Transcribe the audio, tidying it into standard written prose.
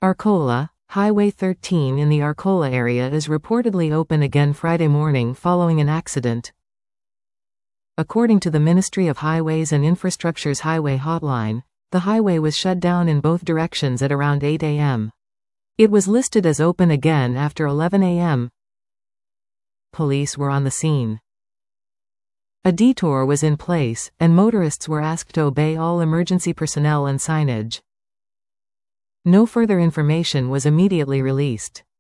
Arcola, Highway 13 in the Arcola area is reportedly open again Friday morning following an accident. According to the Ministry of Highways and Infrastructure's highway hotline, the highway was shut down in both directions at around 8 a.m. It was listed as open again after 11 a.m. Police were on the scene. A detour was in place, and motorists were asked to obey all emergency personnel and signage. No further information was immediately released.